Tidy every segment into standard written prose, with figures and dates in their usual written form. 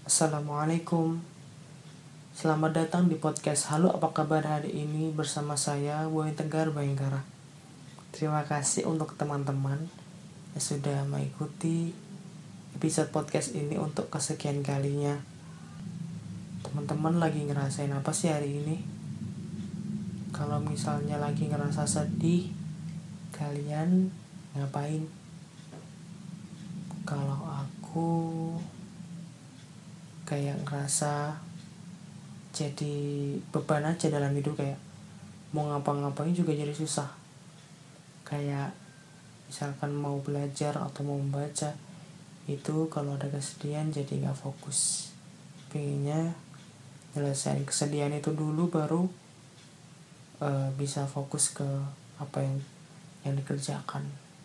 Assalamualaikum. Selamat datang di podcast Halo apa kabar hari ini bersama saya Boy Tegar Bayangkara. Terima kasih untuk teman-teman yang sudah mengikuti episode podcast ini untuk kesekian kalinya. Teman-teman lagi ngerasain apa sih hari ini? Kalau misalnya lagi ngerasa sedih, kalian ngapain? Kalau aku kayak ngerasa jadi beban aja dalam hidup, kayak mau ngapa-ngapain juga jadi susah. Kayak misalkan mau belajar atau mau membaca, itu kalau ada kesedihan jadi gak fokus. Pengennya nyelesain kesedihan itu dulu baru bisa fokus ke apa yang dikerjakan.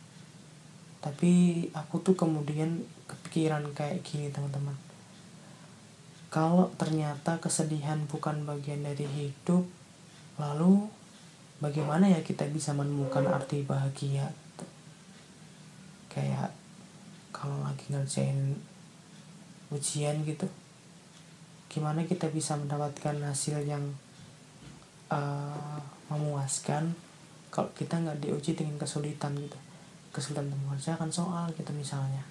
Tapi aku tuh kemudian kepikiran kayak gini teman-teman. Kalau ternyata kesedihan bukan bagian dari hidup, lalu bagaimana ya kita bisa menemukan arti bahagia? Kayak kalau lagi ngerjain ujian gitu, gimana kita bisa mendapatkan hasil yang memuaskan kalau kita nggak diuji dengan kesulitan gitu, kesulitan mengerjakan soal gitu misalnya.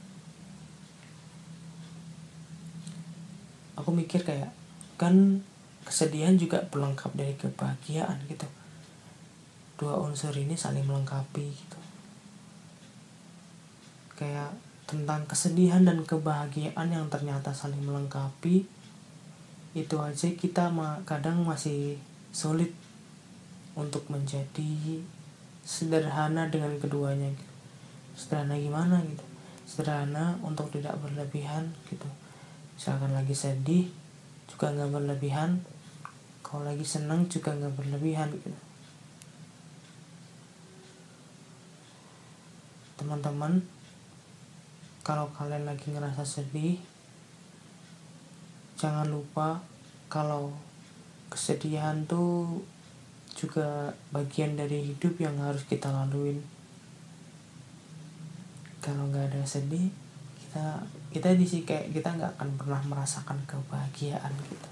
Aku mikir kayak kan kesedihan juga pelengkap dari kebahagiaan gitu. Dua unsur ini saling melengkapi gitu. Kayak tentang kesedihan dan kebahagiaan yang ternyata saling melengkapi, itu aja kita kadang masih sulit untuk menjadi sederhana dengan keduanya gitu. Sederhana gimana gitu? Sederhana untuk tidak berlebihan gitu. Misalkan lagi sedih juga gak berlebihan, kalau lagi senang juga gak berlebihan gitu. Teman-teman, kalau kalian lagi ngerasa sedih, jangan lupa kalau kesedihan tuh juga bagian dari hidup yang harus kita laluin. Kalau gak ada sedih, kita di sini kayak kita nggak akan pernah merasakan kebahagiaan gitu.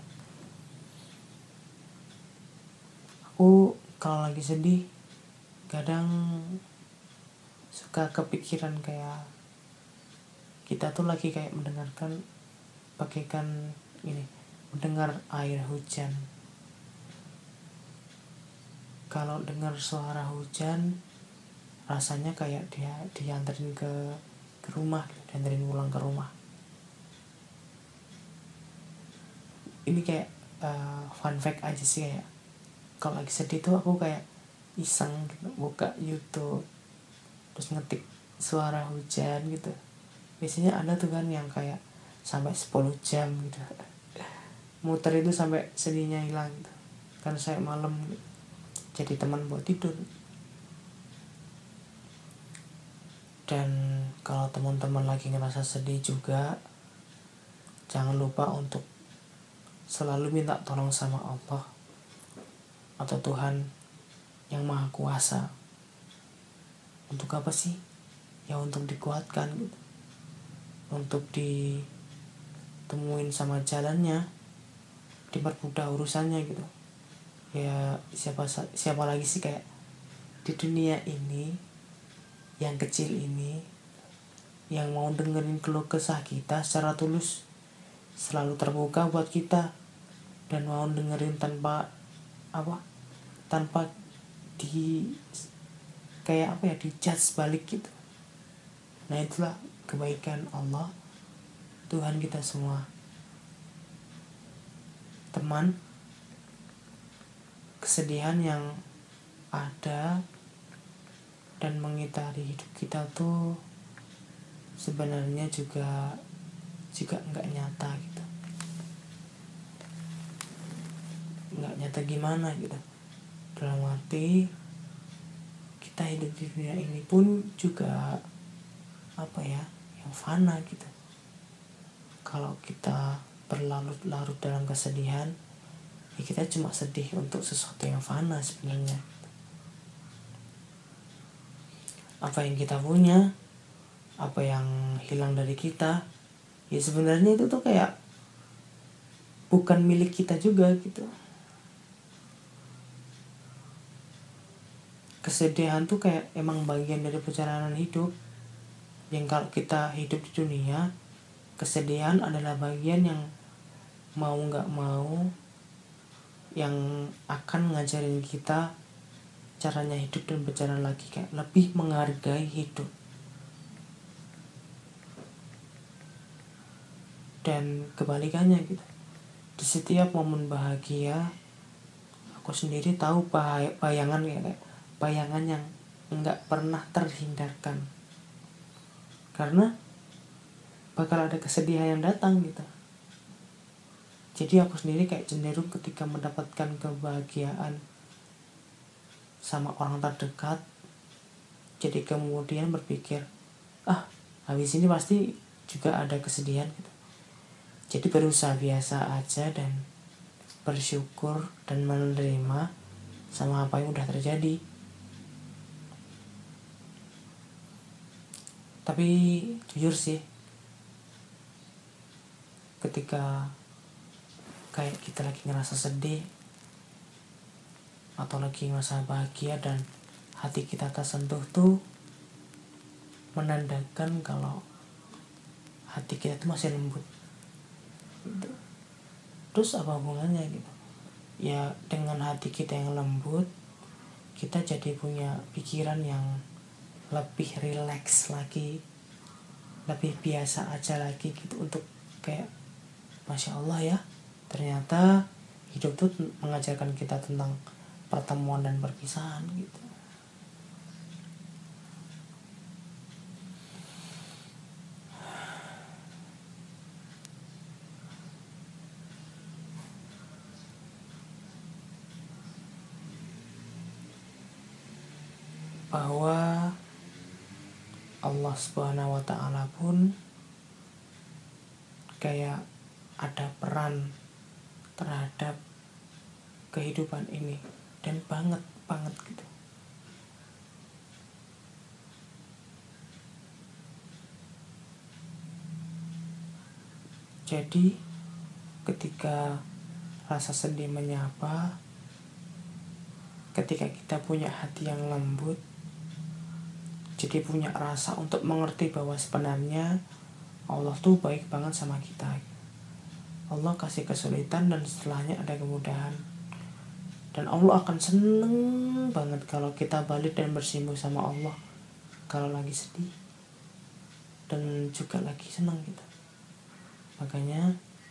Aku kalau lagi sedih kadang suka kepikiran kayak kita tuh lagi kayak mendengarkan bagaikan ini, mendengar air hujan. Kalau dengar suara hujan rasanya kayak dia dianterin ke rumah, dianterin pulang ke rumah. Ini kayak fun fact aja sih, kayak kalau lagi sedih tuh aku kayak iseng gitu, buka YouTube terus ngetik suara hujan gitu. Biasanya ada tuh kan yang kayak sampai 10 jam gitu, muter itu sampai sedihnya hilang gitu. Kan saya malam gitu, jadi teman buat tidur. Dan kalau teman-teman lagi ngerasa sedih juga, jangan lupa untuk selalu minta tolong sama Allah atau Tuhan yang Maha Kuasa. Untuk apa sih? Ya untuk dikuatkan gitu. Untuk ditemuin sama jalannya, dipermudah urusannya gitu. Ya siapa lagi sih kayak di dunia ini yang kecil ini yang mau dengerin keluh kesah kita secara tulus, selalu terbuka buat kita, dan mau dengerin tanpa di kayak dijudge balik gitu. Nah itulah kebaikan Allah, Tuhan kita semua. Teman, kesedihan yang ada dan mengitari hidup kita tuh sebenarnya juga nggak nyata gitu. Nggak nyata gimana gitu, dalam arti kita hidup di dunia ini pun juga yang fana gitu. Kalau kita berlarut-larut dalam kesedihan, ya kita cuma sedih untuk sesuatu yang fana sebenarnya. Apa yang kita punya, apa yang hilang dari kita, ya sebenarnya itu tuh kayak bukan milik kita juga gitu. Kesedihan tuh kayak emang bagian dari perjalanan hidup. Yang kalau kita hidup di dunia, kesedihan adalah bagian yang mau gak mau yang akan ngajarin kita caranya hidup dan berjalan lagi, kayak lebih menghargai hidup. Dan kebalikannya gitu, di setiap momen bahagia aku sendiri tahu bayangan yang nggak pernah terhindarkan, karena bakal ada kesedihan yang datang gitu. Jadi aku sendiri kayak cenderung ketika mendapatkan kebahagiaan sama orang terdekat, jadi kemudian berpikir, habis ini pasti juga ada kesedihan gitu. Jadi berusaha biasa aja dan bersyukur dan menerima sama apa yang udah terjadi. Tapi jujur sih, ketika kayak kita lagi ngerasa sedih atau lagi ngerasa bahagia dan hati kita tersentuh tuh menandakan kalau hati kita tuh masih lembut gitu. Terus apa hubungannya gitu? Ya dengan hati kita yang lembut, kita jadi punya pikiran yang lebih rileks lagi, lebih biasa aja lagi gitu, untuk kayak Masya Allah ya, ternyata hidup tuh mengajarkan kita tentang pertemuan dan perpisahan gitu. Bahwa Allah Subhanahu wa Ta'ala pun kayak ada peran terhadap kehidupan ini, dan banget gitu. Jadi ketika rasa sedih menyapa, ketika kita punya hati yang lembut, jadi punya rasa untuk mengerti bahwa sebenarnya Allah tuh baik banget sama kita. Allah kasih kesulitan dan setelahnya ada kemudahan. Dan Allah akan seneng banget kalau kita balik dan bersimpuh sama Allah kalau lagi sedih dan juga lagi senang gitu. Makanya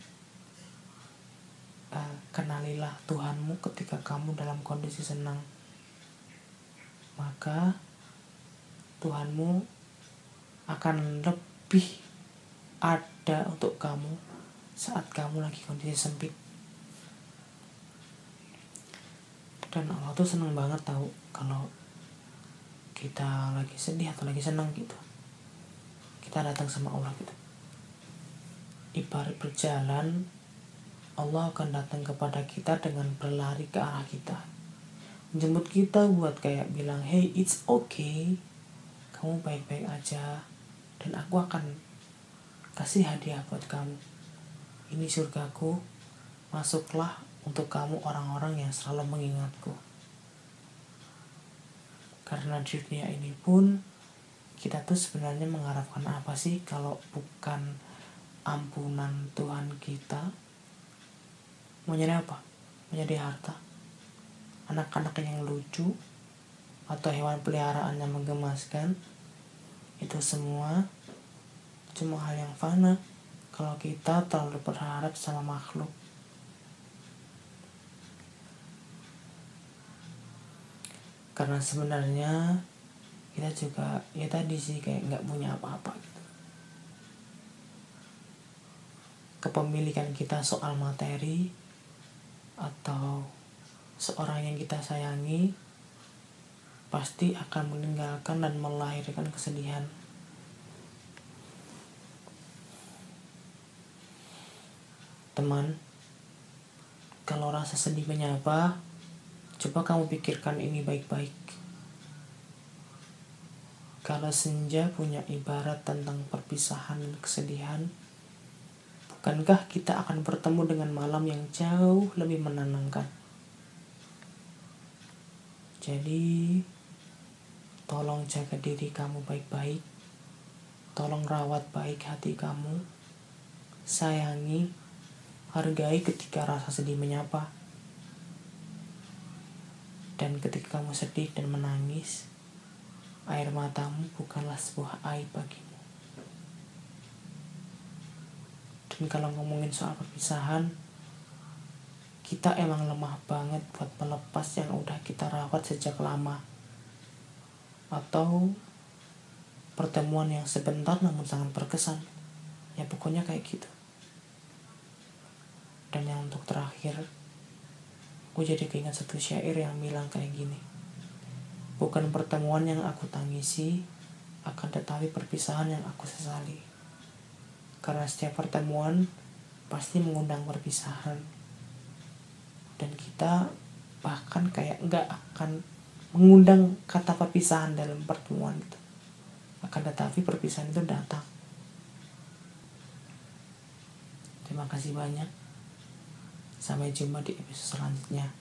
kenalilah Tuhanmu ketika kamu dalam kondisi senang, maka Tuhanmu akan lebih ada untuk kamu saat kamu lagi kondisi sempit. Dan Allah tuh seneng banget tahu kalau kita lagi sedih atau lagi senang gitu, kita datang sama Allah gitu. Ibarat berjalan, Allah akan datang kepada kita dengan berlari ke arah kita, menjemput kita buat kayak bilang, hey, it's okay, kamu baik-baik aja, dan aku akan kasih hadiah buat kamu. Ini surgaku, masuklah untuk kamu orang-orang yang selalu mengingatku. Karena di dunia ini pun kita tuh sebenarnya mengharapkan apa sih kalau bukan ampunan Tuhan kita? Mau nyari apa? Mau nyari harta, anak-anak yang lucu, atau hewan peliharaan yang menggemaskan? Itu semua cuma hal yang fana kalau kita terlalu berharap sama makhluk. Karena sebenarnya kita juga ya tadi sih kayak nggak punya apa-apa gitu. Kepemilikan kita soal materi atau seorang yang kita sayangi pasti akan meninggalkan dan melahirkan kesedihan. Teman, kalau rasa sedih menyapa, coba kamu pikirkan ini baik-baik. Kalau senja punya ibarat tentang perpisahan dan kesedihan, bukankah kita akan bertemu dengan malam yang jauh lebih menenangkan? Jadi, tolong jaga diri kamu baik-baik. Tolong rawat baik hati kamu. Sayangi, hargai ketika rasa sedih menyapa. Dan ketika kamu sedih dan menangis, air matamu bukanlah sebuah aib bagimu. Dan kalau ngomongin soal perpisahan, kita emang lemah banget buat melepas yang udah kita rawat sejak lama. Atau pertemuan yang sebentar namun sangat berkesan. Ya pokoknya kayak gitu. Dan yang untuk terakhir, aku jadi keinget satu syair yang bilang kayak gini. Bukan pertemuan yang aku tangisi, akan tetapi perpisahan yang aku sesali. Karena setiap pertemuan pasti mengundang perpisahan. Dan kita bahkan kayak nggak akan mengundang kata perpisahan dalam pertemuan itu. Akan tetapi perpisahan itu datang. Terima kasih banyak. Sampai jumpa di episode selanjutnya.